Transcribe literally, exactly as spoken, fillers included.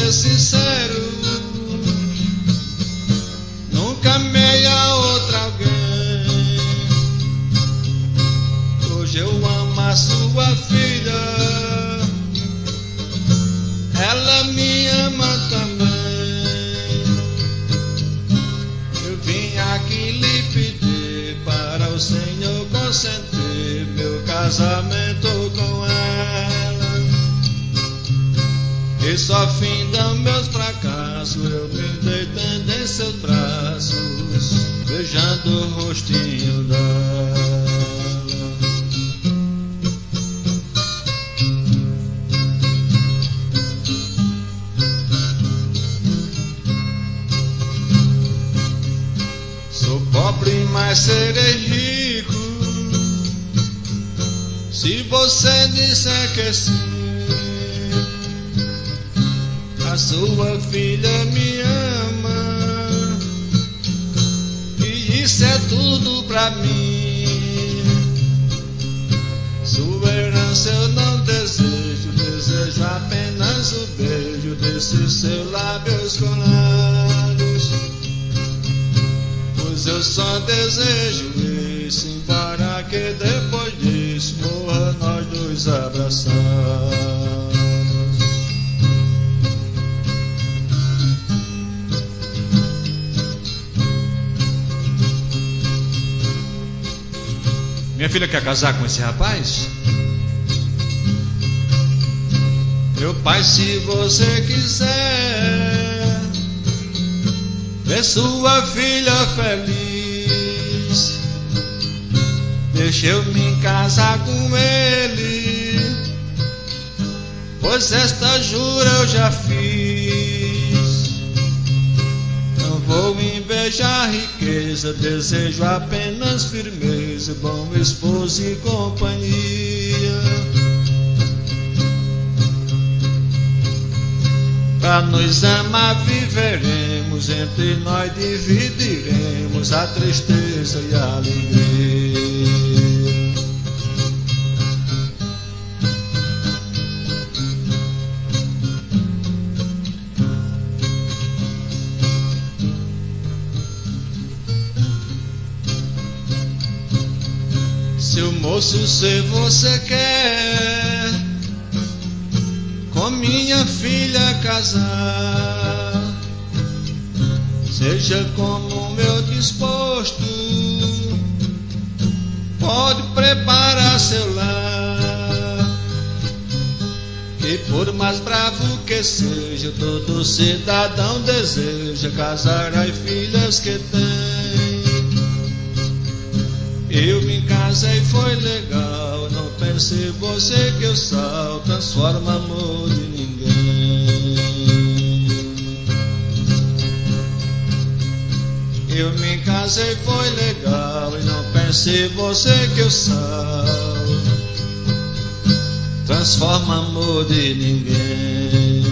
ser sincero, nunca amei a outra alguém. Hoje eu amo a sua filha, ela me ama também. Eu vim aqui lhe pedir para o Senhor consentir meu casamento com ela. E só findam meus fracassos, eu me deitando em seus braços, beijando o rostinho dela. Sou pobre, mas serei rico se você disser que sim. A sua filha me ama e isso é tudo pra mim. Sua herança eu não desejo, desejo apenas o beijo desses seus lábios colados. Pois eu só desejo isso, embora que depois disso morra nós dois abraçados. Minha filha quer casar com esse rapaz? Meu pai, se você quiser ver sua filha feliz, deixa eu me casar com ele, pois esta jura eu já fiz. Não vou invejar riqueza, desejo apenas firmeza, bom esposo e companhia. Pra nos amar viveremos, entre nós dividiremos a tristeza e a alegria. Seu moço, se você quer com minha filha casar, seja como meu disposto, pode preparar seu lar. Que por mais bravo que seja, todo cidadão deseja casar as filhas que tem. Eu me casei, foi legal, não pense você que o sal transforma amor de ninguém. Eu me casei, foi legal, e não pense você que o sal transforma amor de ninguém.